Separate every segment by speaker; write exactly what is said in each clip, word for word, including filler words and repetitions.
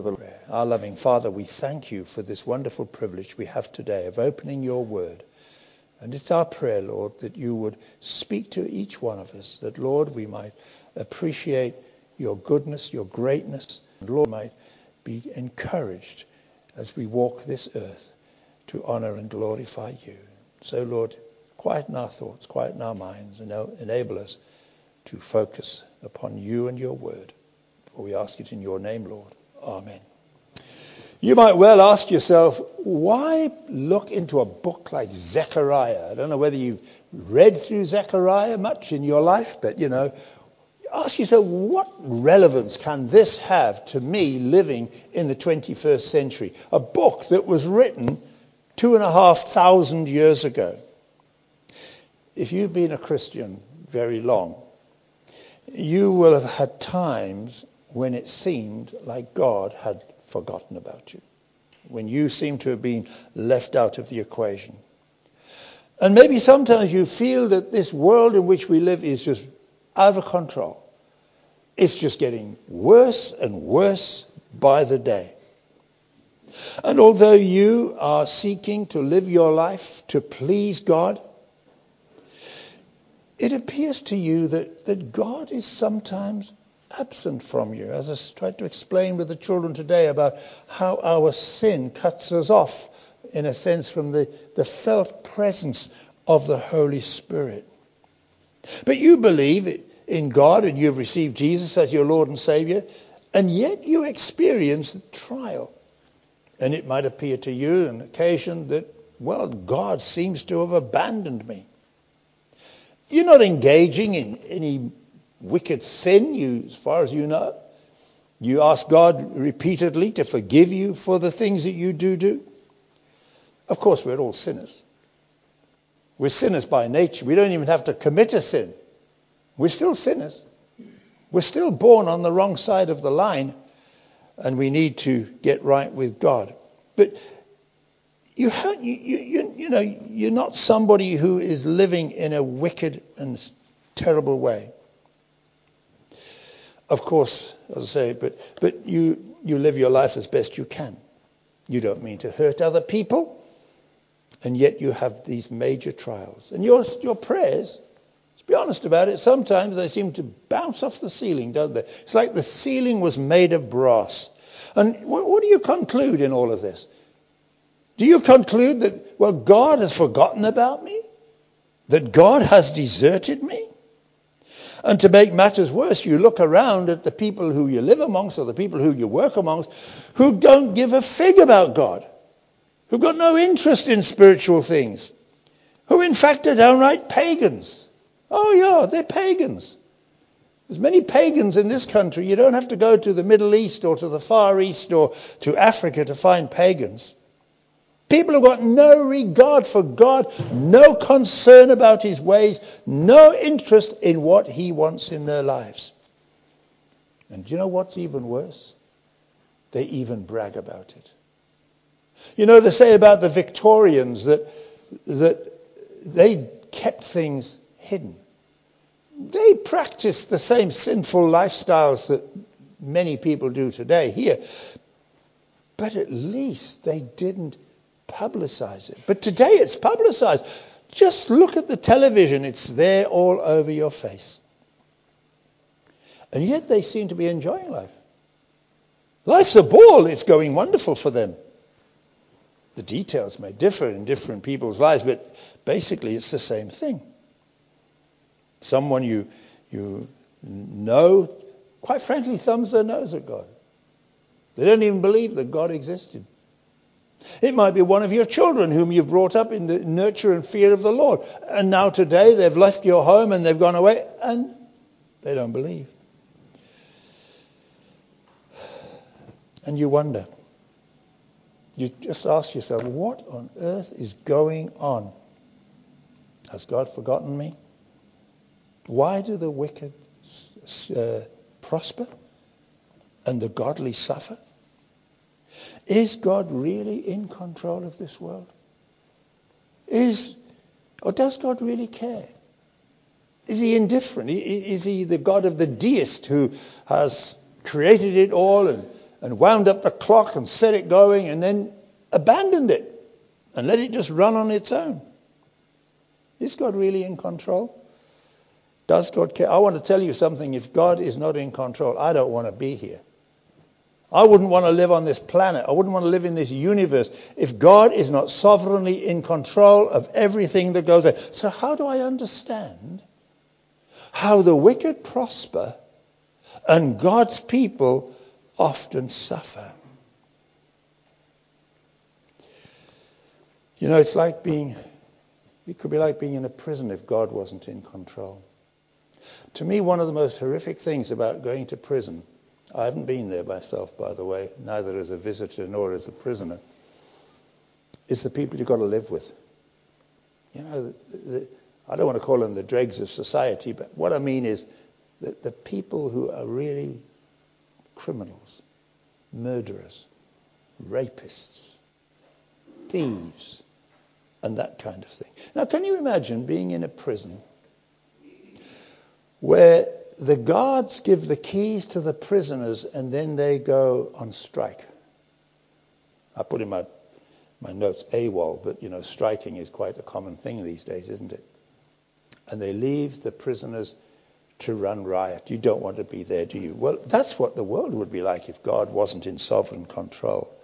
Speaker 1: of the prayer. Our loving Father, we thank you for this wonderful privilege we have today of opening your word. And it's our prayer, Lord, that you would speak to each one of us, that, Lord, we might appreciate your goodness, your greatness, and, Lord, might be encouraged as we walk this earth to honor and glorify you. So, Lord, quieten our thoughts, quieten our minds, and enable us to focus upon you and your word. For we ask it in your name, Lord. Amen. You might well ask yourself, why look into a book like Zechariah? I don't know whether you've read through Zechariah much in your life, but, you know, ask yourself, what relevance can this have to me living in the twenty-first century? A book that was written two and a half thousand years ago. If you've been a Christian very long, you will have had times when it seemed like God had forgotten about you, when you seem to have been left out of the equation. And maybe sometimes you feel that this world in which we live is just out of control. It's just getting worse and worse by the day. And although you are seeking to live your life to please God, it appears to you that, that God is sometimes absent from you, as I tried to explain with the children today about how our sin cuts us off, in a sense, from the, the felt presence of the Holy Spirit. But you believe in God and you've received Jesus as your Lord and Savior, and yet you experience trial. And it might appear to you on occasion that, well, God seems to have abandoned me. You're not engaging in any wicked sin, you, as far as you know. You ask God repeatedly to forgive you for the things that you do do. Of course, we're all sinners. We're sinners by nature. We don't even have to commit a sin. We're still sinners. We're still born on the wrong side of the line, and we need to get right with God. But you, have, you, you, you know, you're not somebody who is living in a wicked and terrible way. Of course, as I say, but but you, you live your life as best you can. You don't mean to hurt other people, and yet you have these major trials. And your your prayers, let's be honest about it, sometimes they seem to bounce off the ceiling, don't they? It's like the ceiling was made of brass. And what, what do you conclude in all of this? Do you conclude that, well, God has forgotten about me? That God has deserted me? And to make matters worse, you look around at the people who you live amongst or the people who you work amongst who don't give a fig about God, who've got no interest in spiritual things, who in fact are downright pagans. Oh yeah, they're pagans. There's many pagans in this country. You don't have to go to the Middle East or to the Far East or to Africa to find pagans. People have got no regard for God, no concern about his ways, no interest in what he wants in their lives. And do you know what's even worse? They even brag about it. You know, they say about the Victorians that, that they kept things hidden. They practiced the same sinful lifestyles that many people do today here. But at least they didn't publicize it. But today it's publicized. Just look at the television. It's there all over your face. And yet they seem to be enjoying life. Life's a ball. It's going wonderful for them. The details may differ in different people's lives, but basically it's the same thing. Someone you you know, quite frankly, thumbs their nose at God. They don't even believe that God existed. It might be one of your children whom you've brought up in the nurture and fear of the Lord. And now today they've left your home and they've gone away and they don't believe. And you wonder. You just ask yourself, what on earth is going on? Has God forgotten me? Why do the wicked uh, prosper and the godly suffer? Is God really in control of this world? Is, or does God really care? Is he indifferent? Is he the God of the deist who has created it all and, and wound up the clock and set it going and then abandoned it and let it just run on its own. Is God really in control? Does God care? I want to tell you something. If God is not in control, I don't want to be here. I wouldn't want to live on this planet. I wouldn't want to live in this universe if God is not sovereignly in control of everything that goes on. So how do I understand how the wicked prosper and God's people often suffer? You know, it's like being, it could be like being in a prison if God wasn't in control. To me, one of the most horrific things about going to prison, I haven't been there myself, by the way, neither as a visitor nor as a prisoner, is the people you've got to live with. You know, the, the, I don't want to call them the dregs of society, but what I mean is that the people who are really criminals, murderers, rapists, thieves, and that kind of thing. Now, can you imagine being in a prison where the guards give the keys to the prisoners and then they go on strike? I put in my my notes AWOL, but you know, striking is quite a common thing these days, isn't it? And they leave the prisoners to run riot. You don't want to be there, do you? Well, that's what the world would be like if God wasn't in sovereign control.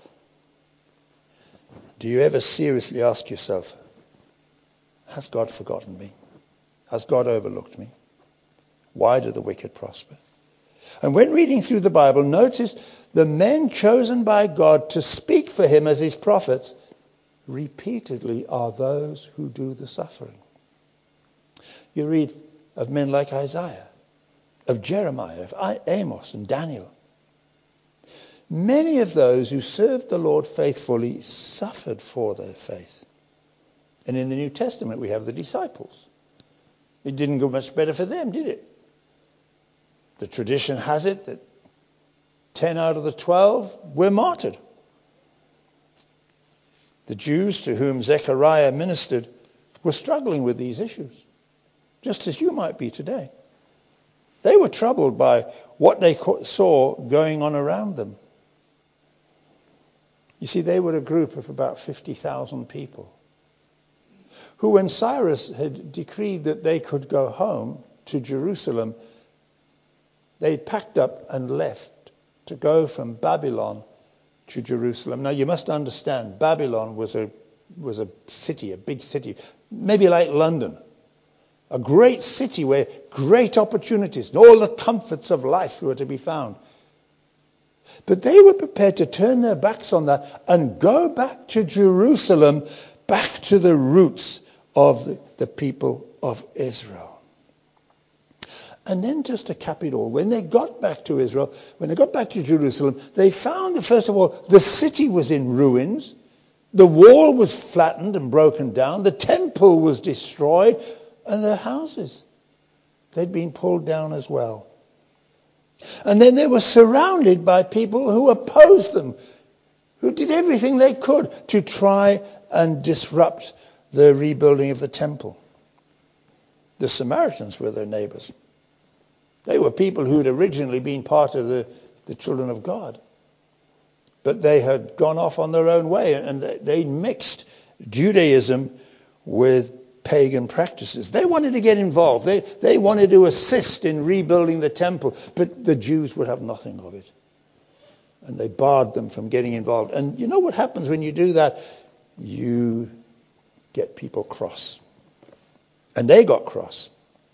Speaker 1: Do you ever seriously ask yourself, has God forgotten me? Has God overlooked me? Why do the wicked prosper? And when reading through the Bible, notice the men chosen by God to speak for him as his prophets repeatedly are those who do the suffering. You read of men like Isaiah, of Jeremiah, of Amos and Daniel. Many of those who served the Lord faithfully suffered for their faith. And in the New Testament we have the disciples. It didn't go much better for them, did it? The tradition has it that ten out of the twelve were martyred. The Jews to whom Zechariah ministered were struggling with these issues, just as you might be today. They were troubled by what they saw going on around them. You see, they were a group of about fifty thousand people who, when Cyrus had decreed that they could go home to Jerusalem, they packed up and left to go from Babylon to Jerusalem. Now, you must understand, Babylon was a was a city, a big city, maybe like London. A great city where great opportunities and all the comforts of life were to be found. But they were prepared to turn their backs on that and go back to Jerusalem, back to the roots of the, the people of Israel. And then just to cap it all, when they got back to Israel, when they got back to Jerusalem, they found that, first of all, the city was in ruins. The wall was flattened and broken down. The temple was destroyed. And their houses, they'd been pulled down as well. And then they were surrounded by people who opposed them, who did everything they could to try and disrupt the rebuilding of the temple. The Samaritans were their neighbors. They were people who had originally been part of the, the children of God. But they had gone off on their own way, and they mixed Judaism with pagan practices. They wanted to get involved. They, they wanted to assist in rebuilding the temple, but the Jews would have nothing of it. And they barred them from getting involved. And you know what happens when you do that? You get people cross. And they got cross.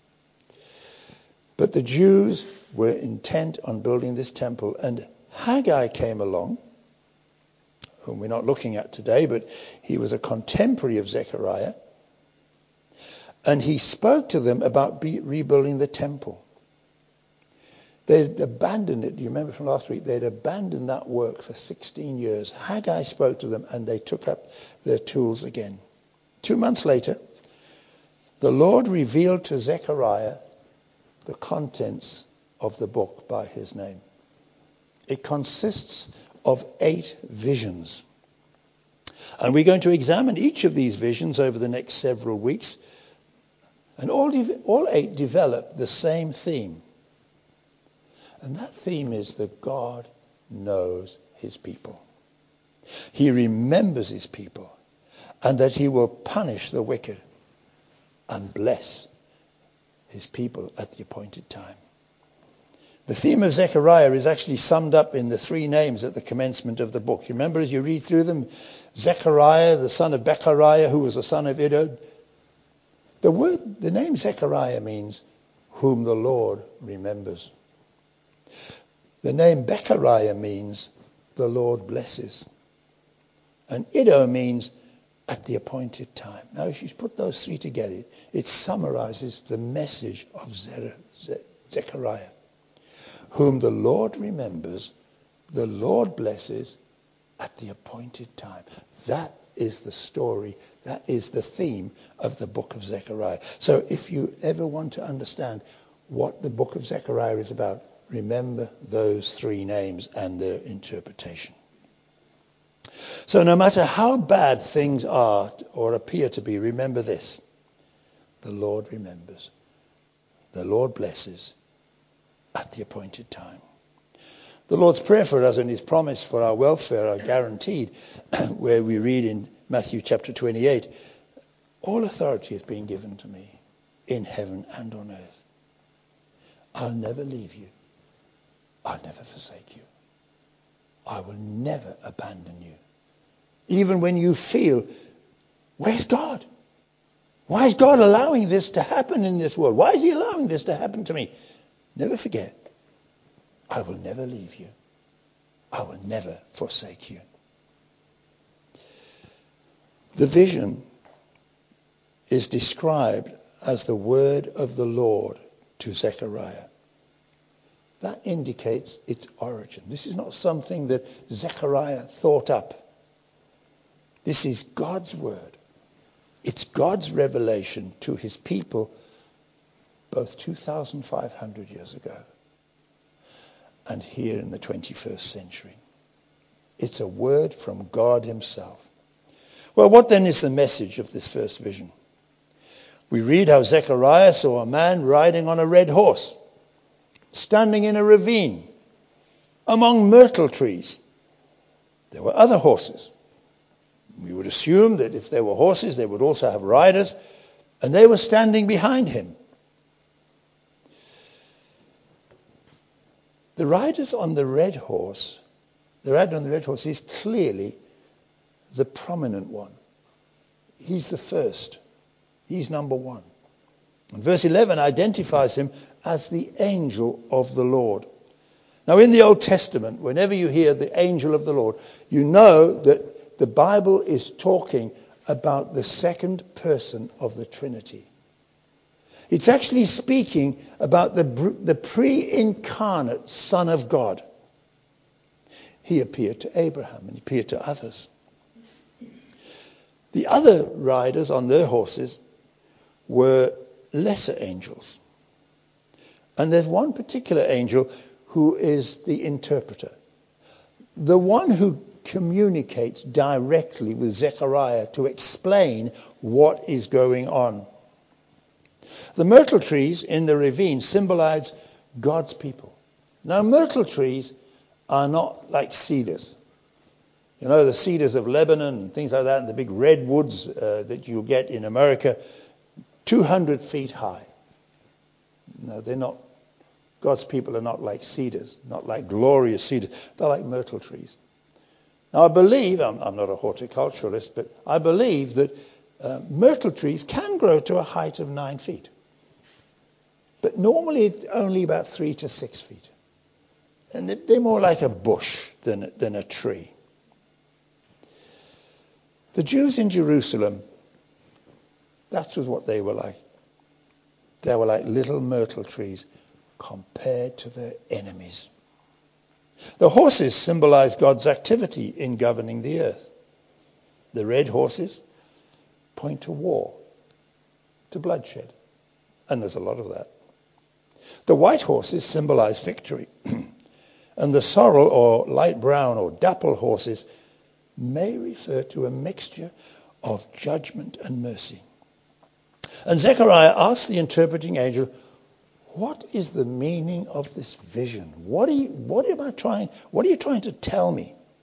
Speaker 1: But the Jews were intent on building this temple. And Haggai came along, whom we're not looking at today, but he was a contemporary of Zechariah. And he spoke to them about be, rebuilding the temple. They'd abandoned it. Do you remember from last week? They'd abandoned that work for sixteen years. Haggai spoke to them and they took up their tools again. Two months later, the Lord revealed to Zechariah the contents of the book by his name. It consists of eight visions. And we're going to examine each of these visions over the next several weeks. And all, de- all eight develop the same theme. And that theme is that God knows his people. He remembers his people, and that he will punish the wicked and bless his people at the appointed time. The theme of Zechariah is actually summed up in the three names at the commencement of the book. You remember as you read through them, Zechariah, the son of Bechariah, who was the son of Iddo. The word, the name Zechariah means whom the Lord remembers. The name Bechariah means the Lord blesses. And Iddo means at the appointed time. Now, if you put those three together, it summarizes the message of Zechariah. Whom the Lord remembers, the Lord blesses at the appointed time. That is the story. That is the theme of the book of Zechariah. So if you ever want to understand what the book of Zechariah is about, remember those three names and their interpretation. So no matter how bad things are or appear to be, remember this. The Lord remembers. The Lord blesses at the appointed time. The Lord's prayer for us and his promise for our welfare are guaranteed, where we read in Matthew chapter twenty-eight, all authority has been given to me in heaven and on earth. I'll never leave you. I'll never forsake you. I will never abandon you. Even when you feel, where's God? Why is God allowing this to happen in this world? Why is he allowing this to happen to me? Never forget, I will never leave you. I will never forsake you. The vision is described as the word of the Lord to Zechariah. That indicates its origin. This is not something that Zechariah thought up. This is God's word. It's God's revelation to his people both two thousand five hundred years ago and here in the twenty-first century. It's a word from God himself. Well, what then is the message of this first vision? We read how Zechariah saw a man riding on a red horse, standing in a ravine among myrtle trees. There were other horses. We would assume that if there were horses, they would also have riders, and they were standing behind him. The riders on the red horse, the rider on the red horse is clearly the prominent one. He's the first. He's number one. And verse eleven identifies him as the angel of the Lord. Now, in the Old Testament, whenever you hear the angel of the Lord, you know that the Bible is talking about the second person of the Trinity. It's actually speaking about the, the pre-incarnate Son of God. He appeared to Abraham and he appeared to others. The other riders on their horses were lesser angels. And there's one particular angel who is the interpreter. The one who communicates directly with Zechariah to explain what is going on. The myrtle trees in the ravine symbolize God's people. Now, myrtle trees are not like cedars. You know, the cedars of Lebanon and things like that, and the big redwoods uh, that you get in America, two hundred feet high. No, they're not. God's people are not like cedars, not like glorious cedars. They're like myrtle trees. Now, I believe, I'm, I'm not a horticulturalist, but I believe that uh, myrtle trees can grow to a height of nine feet. But normally only about three to six feet. And they're more like a bush than, than a tree. The Jews in Jerusalem, that was what they were like. They were like little myrtle trees compared to their enemies. The horses symbolize God's activity in governing the earth. The red horses point to war, to bloodshed. And there's a lot of that. The white horses symbolize victory. And the sorrel or light brown or dapple horses may refer to a mixture of judgment and mercy. And Zechariah asked the interpreting angel, what is the meaning of this vision? What are you, what am I trying, what are you trying to tell me?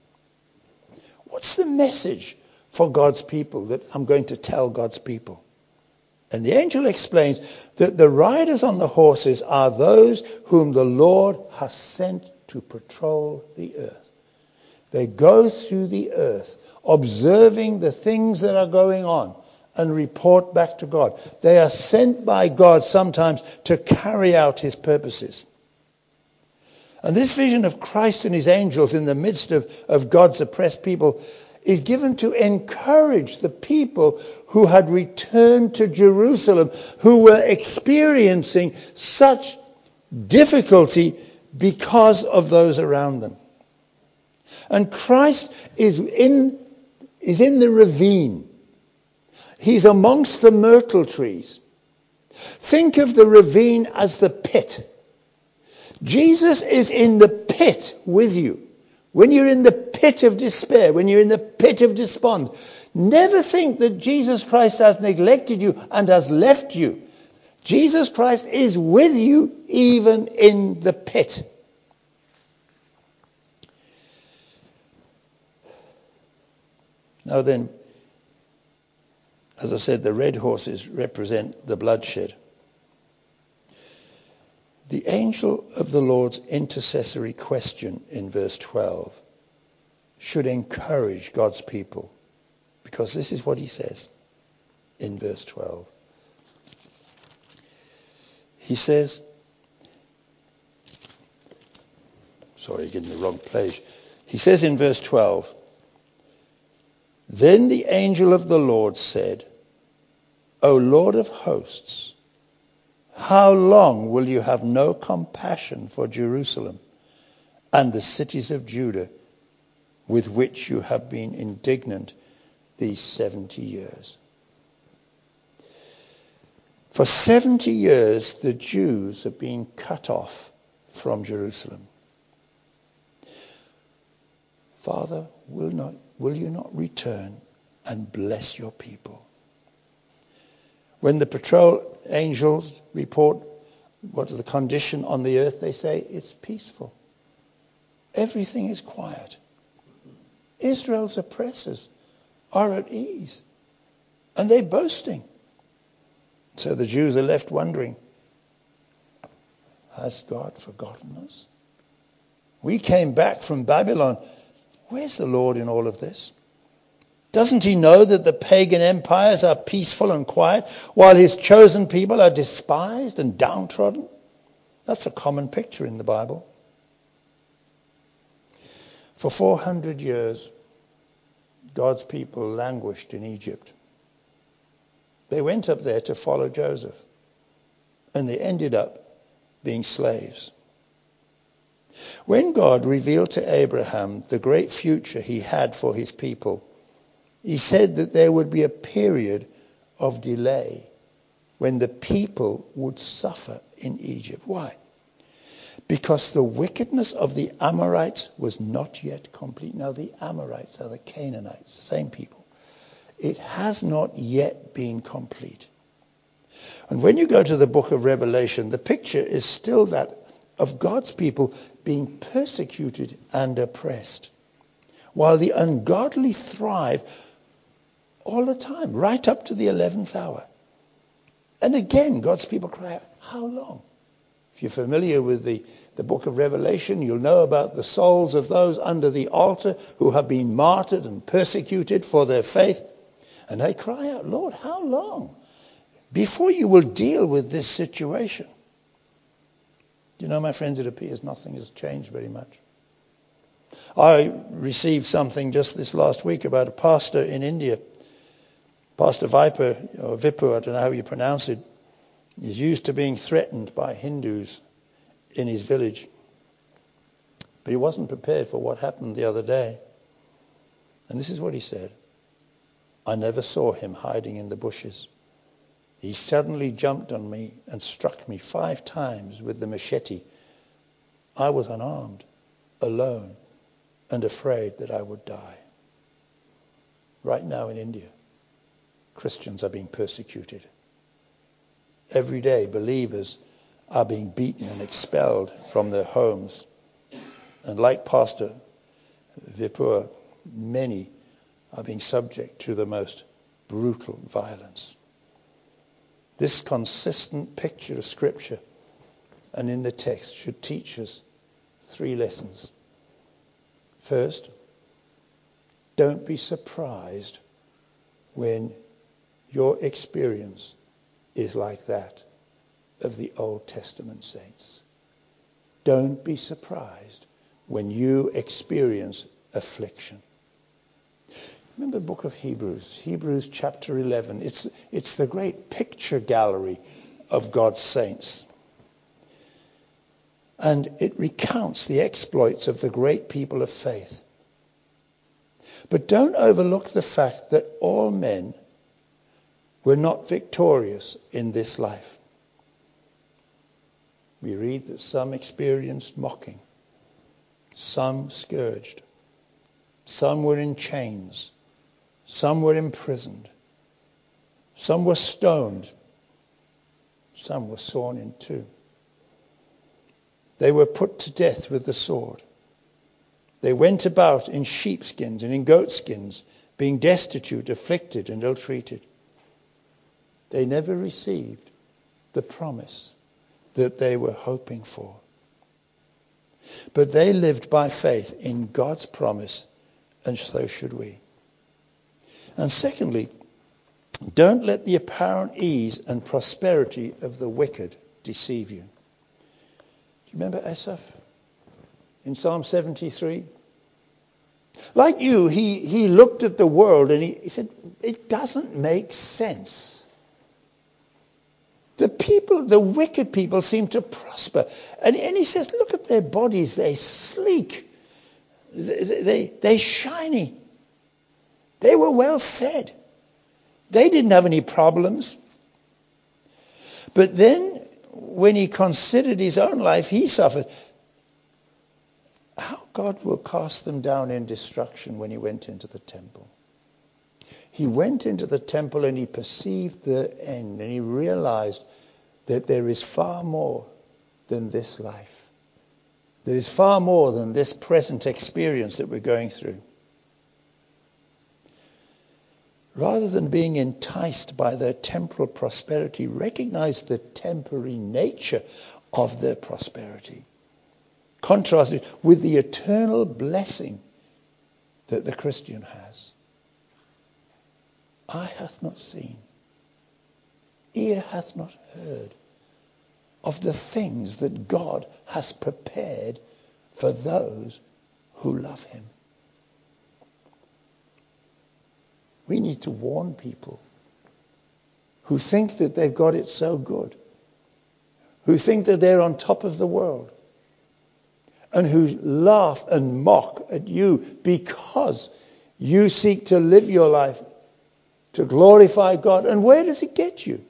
Speaker 1: What's the message for God's people that I'm going to tell God's people? And the angel explains that the riders on the horses are those whom the Lord has sent to patrol the earth. They go through the earth, observing the things that are going on, and report back to God. They are sent by God sometimes to carry out his purposes. And this vision of Christ and his angels in the midst of, of God's oppressed people is given to encourage the people who had returned to Jerusalem, who were experiencing such difficulty because of those around them. And Christ is in, is in the ravine. He's amongst the myrtle trees. Think of the ravine as the pit. Jesus is in the pit with you. When you're in the pit of despair, when you're in the pit of despond, never think that Jesus Christ has neglected you and has left you. Jesus Christ is with you even in the pit. Now then, as I said, the red horses represent the bloodshed. The angel of the Lord's intercessory question in verse twelve should encourage God's people, because this is what he says in verse twelve. He says, sorry, getting the wrong page. He says in verse twelve, "Then the angel of the Lord said, O Lord of hosts, how long will you have no compassion for Jerusalem and the cities of Judah with which you have been indignant these seventy years?" For seventy years, the Jews have been cut off from Jerusalem. Father, will not, will you not return and bless your people? When the patrol angels report what is the condition on the earth, they say it's peaceful. Everything is quiet. Israel's oppressors are at ease. And they're boasting. So the Jews are left wondering, has God forgotten us? We came back from Babylon. Where's the Lord in all of this? Doesn't he know that the pagan empires are peaceful and quiet, while his chosen people are despised and downtrodden? That's a common picture in the Bible. For four hundred years, God's people languished in Egypt. They went up there to follow Joseph, and they ended up being slaves. When God revealed to Abraham the great future he had for his people, he said that there would be a period of delay when the people would suffer in Egypt. Why? Because the wickedness of the Amorites was not yet complete. Now, the Amorites are the Canaanites, same people. It has not yet been complete. And when you go to the book of Revelation, the picture is still that of God's people being persecuted and oppressed, while the ungodly thrive all the time, right up to the eleventh hour. And again, God's people cry out, how long? If you're familiar with the, the book of Revelation, you'll know about the souls of those under the altar who have been martyred and persecuted for their faith. And they cry out, Lord, how long? Before you will deal with this situation. You know, my friends, it appears nothing has changed very much. I received something just this last week about a pastor in India. Pastor Viper, or Vipu, I don't know how you pronounce it, is used to being threatened by Hindus in his village. But he wasn't prepared for what happened the other day. And this is what he said. I never saw him hiding in the bushes. He suddenly jumped on me and struck me five times with the machete. I was unarmed, alone, and afraid that I would die. Right now in India, Christians are being persecuted. Every day, believers are being beaten and expelled from their homes. And like Pastor Vipur, many are being subject to the most brutal violence. This consistent picture of Scripture and in the text should teach us three lessons. First, don't be surprised when your experience is like that of the Old Testament saints. Don't be surprised when you experience affliction. Remember the book of Hebrews, Hebrews chapter eleven. It's, it's the great picture gallery of God's saints. And it recounts the exploits of the great people of faith. But don't overlook the fact that all men were not victorious in this life. We read that some experienced mocking, some scourged, some were in chains, some were imprisoned, some were stoned, some were sawn in two. They were put to death with the sword. They went about in sheepskins and in goatskins, being destitute, afflicted, and ill-treated. They never received the promise that they were hoping for. But they lived by faith in God's promise, and so should we. And secondly, don't let the apparent ease and prosperity of the wicked deceive you. Do you remember Asaph in Psalm seventy-three? Like you, he, he looked at the world and he, he said, it doesn't make sense. The people, the wicked people seem to prosper. And, and he says, look at their bodies. They're sleek. They, they, they're shiny. They were well fed. They didn't have any problems. But then when he considered his own life, he suffered. How God will cast them down in destruction when he went into the temple. He went into the temple and he perceived the end, and he realized that there is far more than this life. There is far more than this present experience that we're going through. Rather than being enticed by their temporal prosperity, recognize the temporary nature of their prosperity. Contrast it with the eternal blessing that the Christian has. Eye hath not seen, ear hath not heard of the things that God has prepared for those who love him. We need to warn people who think that they've got it so good, who think that they're on top of the world, and who laugh and mock at you because you seek to live your life to glorify God. And where does it get you?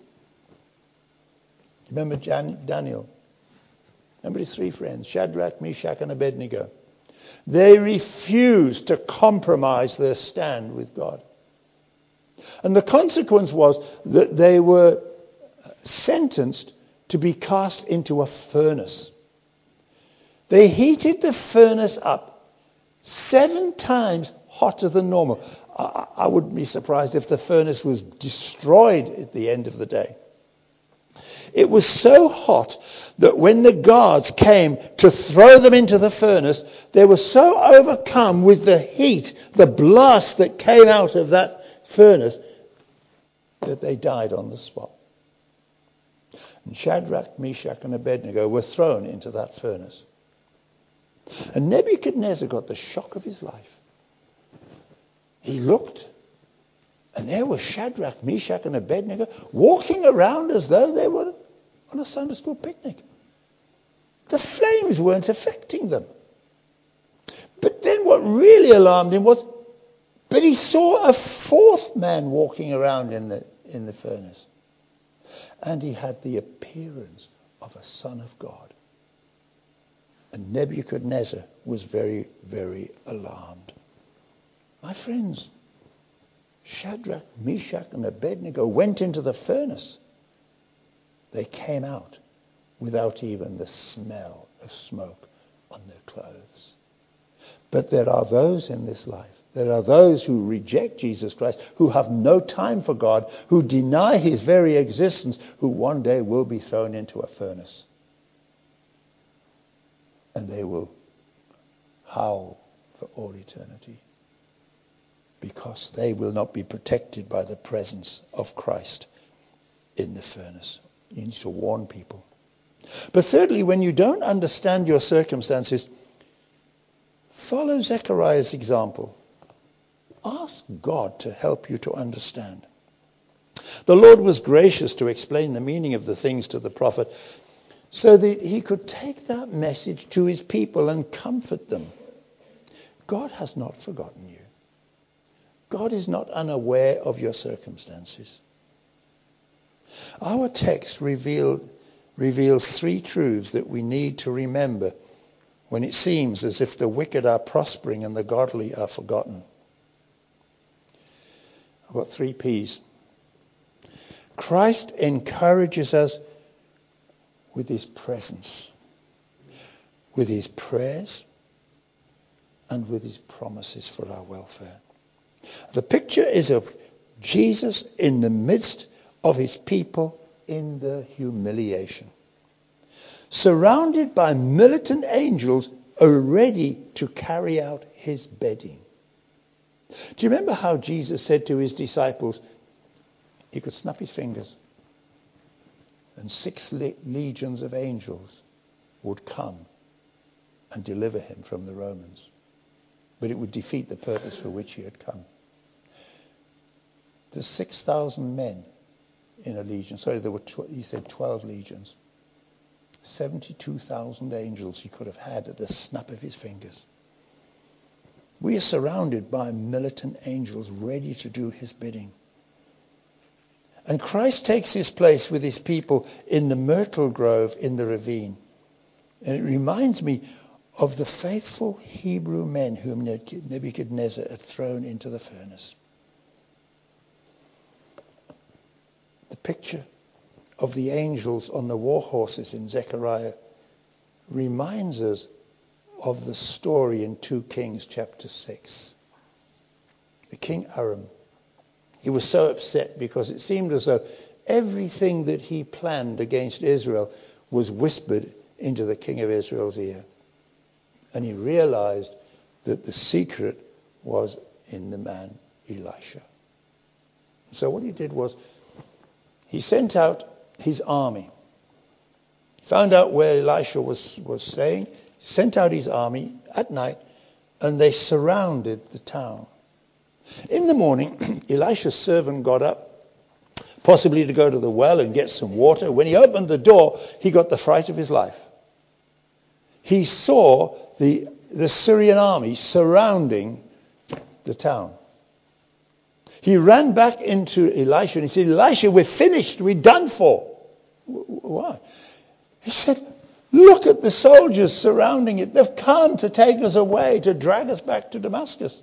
Speaker 1: Remember Jan- Daniel? Remember his three friends, Shadrach, Meshach, and Abednego? They refused to compromise their stand with God. And the consequence was that they were sentenced to be cast into a furnace. They heated the furnace up seven times hotter than normal. I, I wouldn't be surprised if the furnace was destroyed at the end of the day. It was so hot that when the guards came to throw them into the furnace, they were so overcome with the heat, the blast that came out of that furnace, that they died on the spot. And Shadrach, Meshach, and Abednego were thrown into that furnace. And Nebuchadnezzar got the shock of his life. He looked, and there were Shadrach, Meshach, and Abednego walking around as though they were on a Sunday school picnic. The flames weren't affecting them. But then what really alarmed him was, but he saw a fourth man walking around in the in the furnace. And he had the appearance of a son of God. And Nebuchadnezzar was very, very alarmed. My friends, Shadrach, Meshach, and Abednego went into the furnace. They came out without even the smell of smoke on their clothes. But there are those in this life There are those who reject Jesus Christ, who have no time for God, who deny his very existence, who one day will be thrown into a furnace. And they will howl for all eternity, because they will not be protected by the presence of Christ in the furnace. You need to warn people. But thirdly, when you don't understand your circumstances, follow Zechariah's example. Ask God to help you to understand. The Lord was gracious to explain the meaning of the things to the prophet so that he could take that message to his people and comfort them. God has not forgotten you. God is not unaware of your circumstances. Our text reveal, reveals three truths that we need to remember when it seems as if the wicked are prospering and the godly are forgotten. I've got three P's. Christ encourages us with his presence, with his prayers, and with his promises for our welfare. The picture is of Jesus in the midst of his people in the humiliation, surrounded by militant angels ready to carry out his bidding. Do you remember how Jesus said to his disciples, he could snap his fingers and six le- legions of angels would come and deliver him from the Romans. But it would defeat the purpose for which he had come. There's six thousand men in a legion. Sorry, there were, tw- he said twelve legions. seventy-two thousand angels he could have had at the snap of his fingers. We are surrounded by militant angels ready to do his bidding. And Christ takes his place with his people in the myrtle grove in the ravine. And it reminds me of the faithful Hebrew men whom Nebuchadnezzar had thrown into the furnace. The picture of the angels on the war horses in Zechariah reminds us of the story in Second Kings chapter six. The king Aram, he was so upset because it seemed as though everything that he planned against Israel was whispered into the king of Israel's ear. And he realized that the secret was in the man Elisha. So what he did was he sent out his army. Found out where Elisha was, was staying, sent out his army at night, and they surrounded the town. In the morning, Elisha's servant got up, possibly to go to the well and get some water. When he opened the door, he got the fright of his life. He saw the, the Syrian army surrounding the town. He ran back into Elisha and he said, Elisha, we're finished. We're done for. Why? He said, look at the soldiers surrounding it. They've come to take us away, to drag us back to Damascus.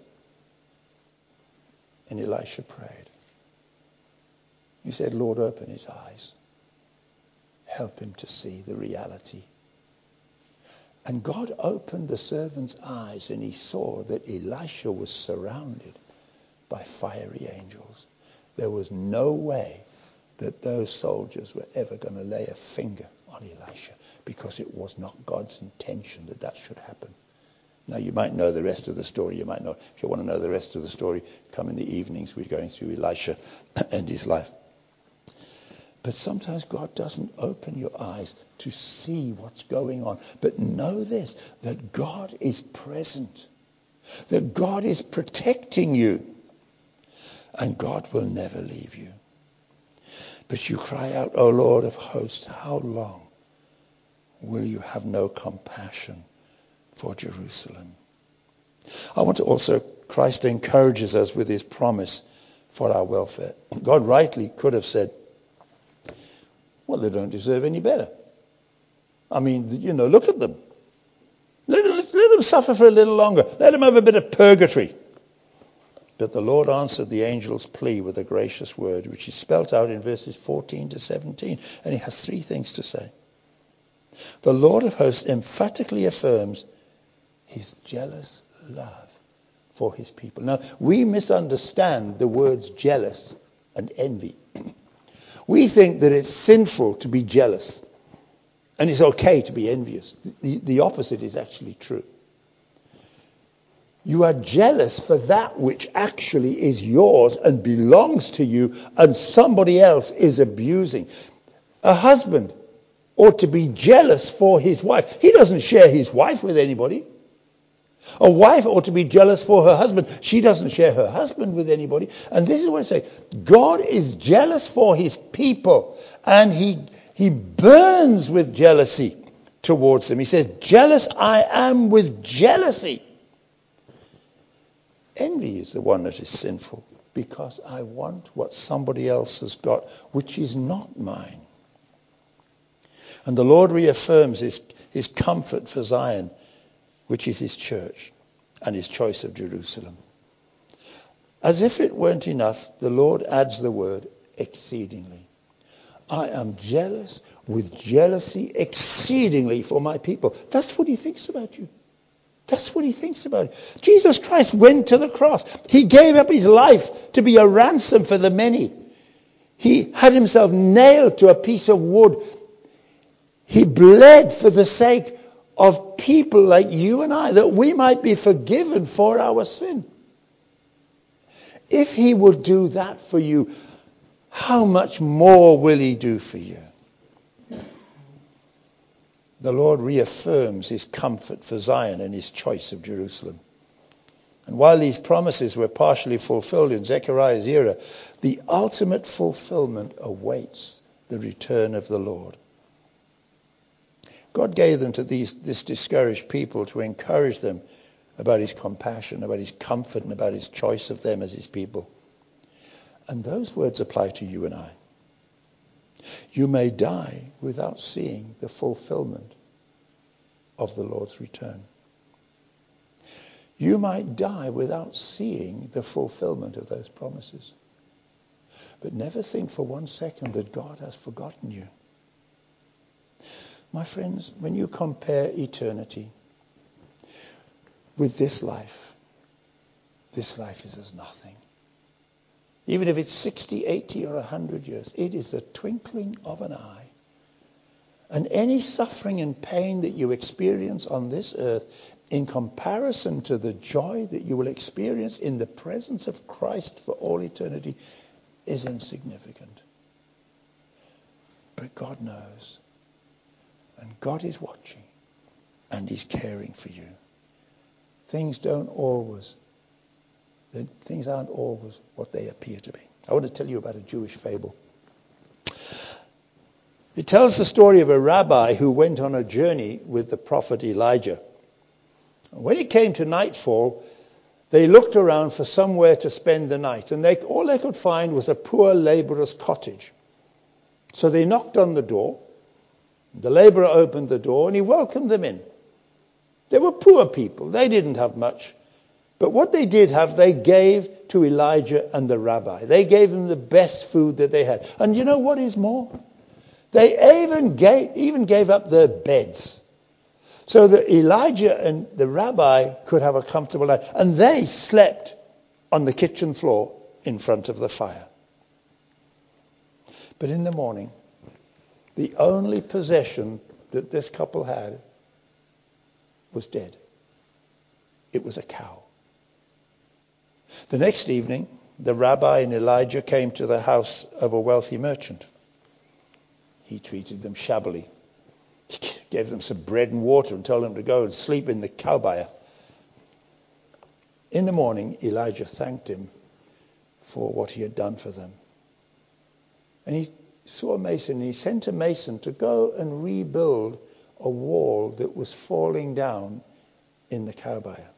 Speaker 1: And Elisha prayed. He said, Lord, open his eyes. Help him to see the reality. And God opened the servant's eyes and he saw that Elisha was surrounded by fiery angels. There was no way that those soldiers were ever going to lay a finger on Elisha, because it was not God's intention that that should happen. Now, you might know the rest of the story. You might know, if you want to know the rest of the story, come in the evenings. We're going through Elisha and his life. But sometimes God doesn't open your eyes to see what's going on. But know this, that God is present, that God is protecting you, and God will never leave you. But you cry out, O Lord of hosts, how long will you have no compassion for Jerusalem? I want to also, Christ encourages us with his promise for our welfare. God rightly could have said, well, they don't deserve any better. I mean, you know, look at them. Let them, let them suffer for a little longer. Let them have a bit of purgatory. But the Lord answered the angel's plea with a gracious word, which is spelt out in verses fourteen to seventeen. And he has three things to say. The Lord of hosts emphatically affirms his jealous love for his people. Now, we misunderstand the words jealous and envy. We think that it's sinful to be jealous and it's okay to be envious. The, the opposite is actually true. You are jealous for that which actually is yours and belongs to you and somebody else is abusing. A husband ought to be jealous for his wife. He doesn't share his wife with anybody. A wife ought to be jealous for her husband. She doesn't share her husband with anybody. And this is what I say. God is jealous for his people. And he, he burns with jealousy towards them. He says, jealous I am with jealousy. Envy is the one that is sinful because I want what somebody else has got, which is not mine. And the Lord reaffirms his, his comfort for Zion, which is his church and his choice of Jerusalem. As if it weren't enough, the Lord adds the word exceedingly. I am jealous with jealousy exceedingly for my people. That's what he thinks about you. That's what he thinks about it. Jesus Christ went to the cross. He gave up his life to be a ransom for the many. He had himself nailed to a piece of wood. He bled for the sake of people like you and I, that we might be forgiven for our sin. If he will do that for you, how much more will he do for you? The Lord reaffirms his comfort for Zion and his choice of Jerusalem. And while these promises were partially fulfilled in Zechariah's era, the ultimate fulfillment awaits the return of the Lord. God gave them to these, this discouraged people to encourage them about his compassion, about his comfort, and about his choice of them as his people. And those words apply to you and I. You may die without seeing the fulfillment of the Lord's return. You might die without seeing the fulfillment of those promises. But never think for one second that God has forgotten you. My friends, when you compare eternity with this life, this life is as nothing. Even if it's sixty, eighty, or one hundred years, it is the twinkling of an eye. And any suffering and pain that you experience on this earth, in comparison to the joy that you will experience in the presence of Christ for all eternity, is insignificant. But God knows. And God is watching. And he's caring for you. Things don't always Things aren't always what they appear to be. I want to tell you about a Jewish fable. It tells the story of a rabbi who went on a journey with the prophet Elijah. When it came to nightfall, they looked around for somewhere to spend the night, and they, all they could find was a poor laborer's cottage. So they knocked on the door. The laborer opened the door, and he welcomed them in. They were poor people. They didn't have much. But what they did have, they gave to Elijah and the rabbi. They gave them the best food that they had. And you know what is more? They even gave, even gave up their beds so that Elijah and the rabbi could have a comfortable night. And they slept on the kitchen floor in front of the fire. But in the morning, the only possession that this couple had was dead. It was a cow. The next evening, the rabbi and Elijah came to the house of a wealthy merchant. He treated them shabbily, gave them some bread and water and told them to go and sleep in the cow byre. In the morning, Elijah thanked him for what he had done for them. And he saw a mason, and he sent a mason to go and rebuild a wall that was falling down in the cow byre.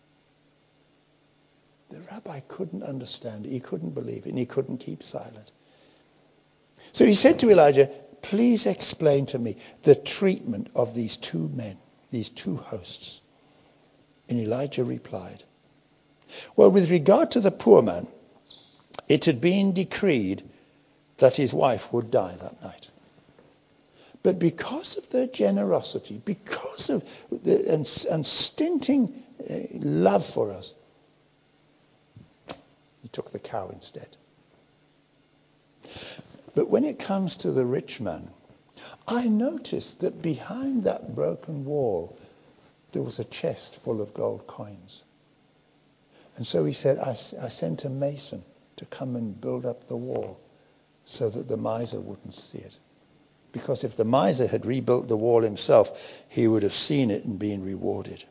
Speaker 1: The rabbi couldn't understand it. He couldn't believe it, and he couldn't keep silent. So he said to Elijah, please explain to me the treatment of these two men, these two hosts. And Elijah replied, well, with regard to the poor man, it had been decreed that his wife would die that night. But because of their generosity, because of the unstinting love for us, took the cow instead. But when it comes to the rich man, I noticed that behind that broken wall, there was a chest full of gold coins. And so he said, I, I sent a mason to come and build up the wall so that the miser wouldn't see it. Because if the miser had rebuilt the wall himself, he would have seen it and been rewarded.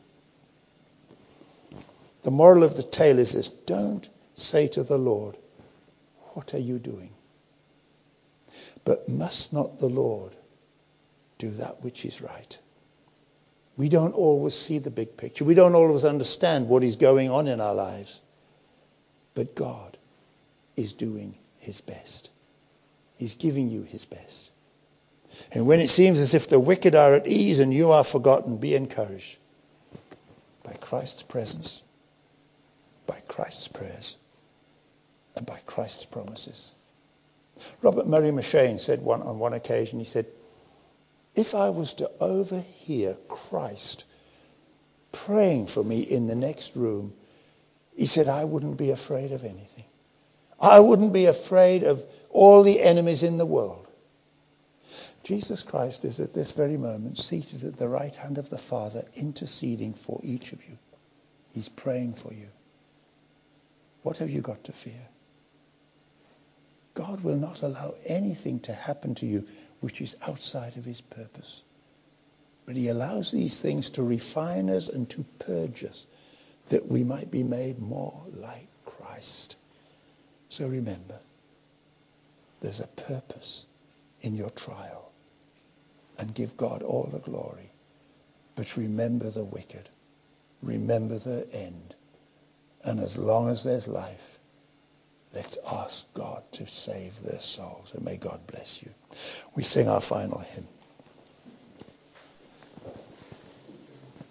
Speaker 1: The moral of the tale is this: don't say to the Lord, what are you doing? But must not the Lord do that which is right? We don't always see the big picture. We don't always understand what is going on in our lives. But God is doing his best. He's giving you his best. And when it seems as if the wicked are at ease and you are forgotten, be encouraged by Christ's presence, by Christ's prayers, and by Christ's promises. Robert Murray M'Cheyne said one, on one occasion, he said, if I was to overhear Christ praying for me in the next room, he said, I wouldn't be afraid of anything. I wouldn't be afraid of all the enemies in the world. Jesus Christ is at this very moment seated at the right hand of the Father, interceding for each of you. He's praying for you. What have you got to fear? God will not allow anything to happen to you which is outside of his purpose. But he allows these things to refine us and to purge us, that we might be made more like Christ. So remember, there's a purpose in your trial, and give God all the glory. But remember the wicked. Remember the end. And as long as there's life, let's ask God to save their souls. And may God bless you. We sing our final hymn.